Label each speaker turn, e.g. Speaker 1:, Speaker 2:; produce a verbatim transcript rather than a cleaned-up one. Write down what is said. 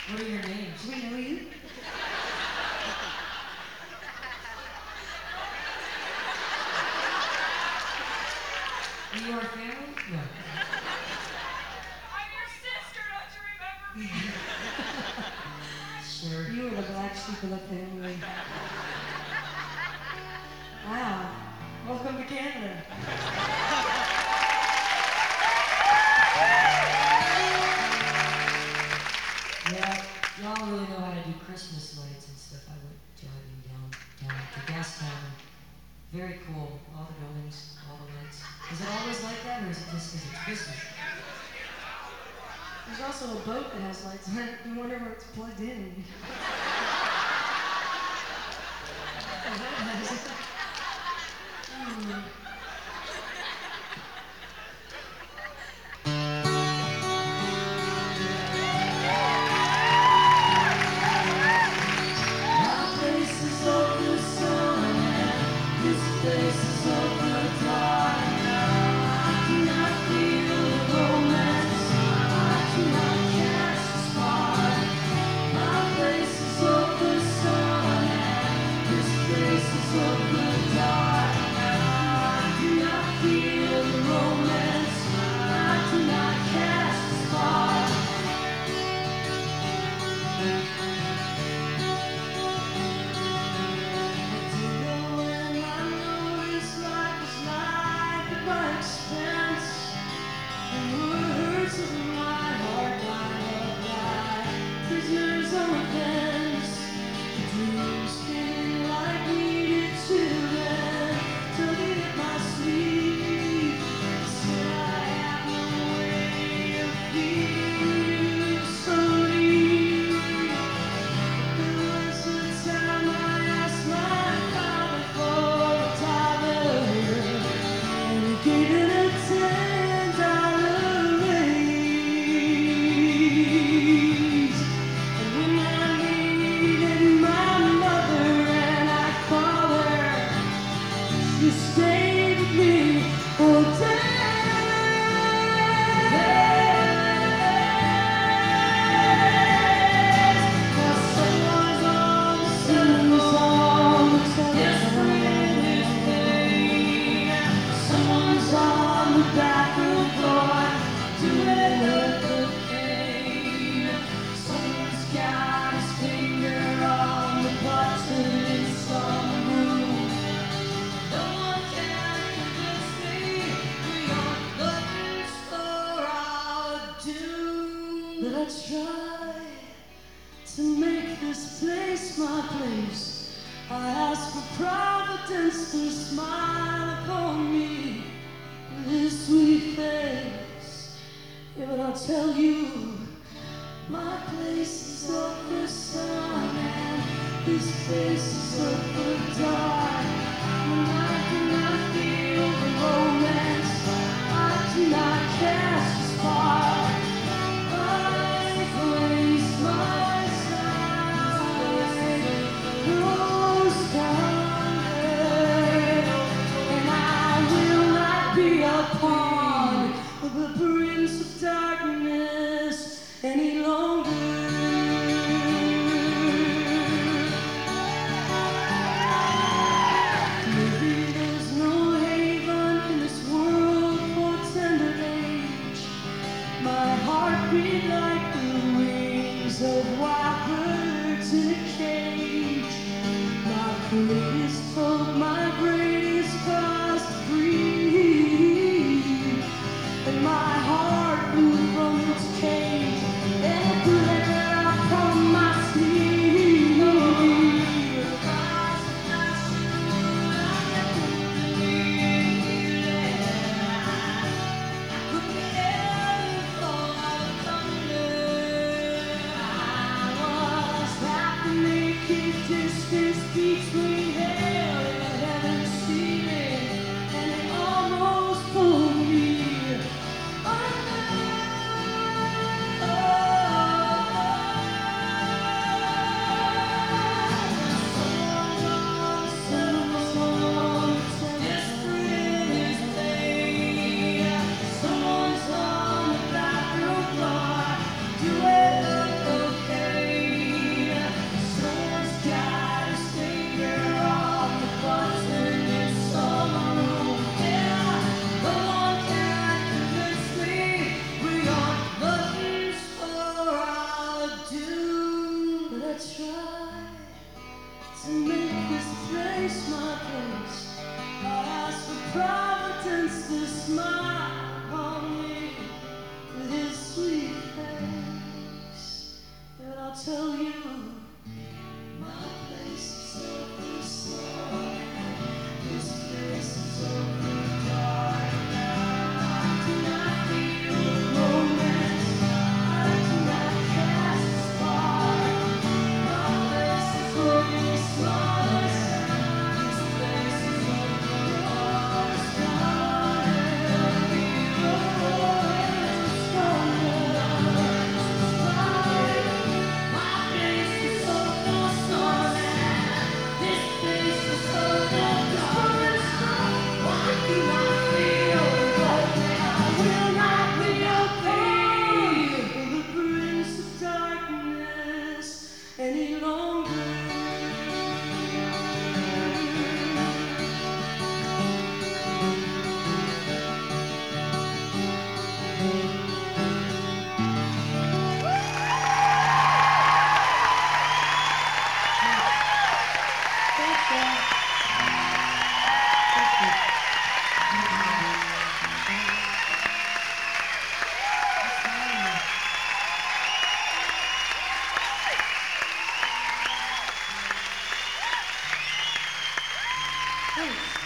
Speaker 1: What are your names?
Speaker 2: Do we know you?
Speaker 1: Are you our family? No.
Speaker 3: I'm your sister, don't you remember me?
Speaker 1: Sure.
Speaker 2: You were the black sheep of the family. Wow. Welcome to Canada.
Speaker 1: Yeah, y'all really know how to do Christmas lights and stuff. I went driving down down to Gastown. Very cool. All the buildings, all the lights. Is it always like that, or is it just because it's Christmas?
Speaker 2: There's also a boat that has lights on it. You wonder where it's plugged in. Hmm.
Speaker 1: My place is of the sun, and this place is of the dark. I do not feel the romance. I do not cast a spark. My place is of the sun, and this place is of the dark. I do not feel the romance. I do not cast a spark. You stayed with me all day. Someone's on, someone's on the Someone's on the bathroom floor doing the cocaine. Someone's got his finger on the button in some room. No one can convince me we are buttons for our doom. But I try to make this place my place. I ask for Providence to smile upon me with his sweet face. Yeah, but I'll tell you, my place is of the sun and this place is of the dark. And I do not feel the romance. I do not cast a spark. I place myself close under, and I will not be a pawn of the Prince of Darkness. tell you, my place is overflowing. This place is overdark now. I do not feel romance. I do not cast a spark. My place is overflowing. This place is overdark now. Any longer. Thanks.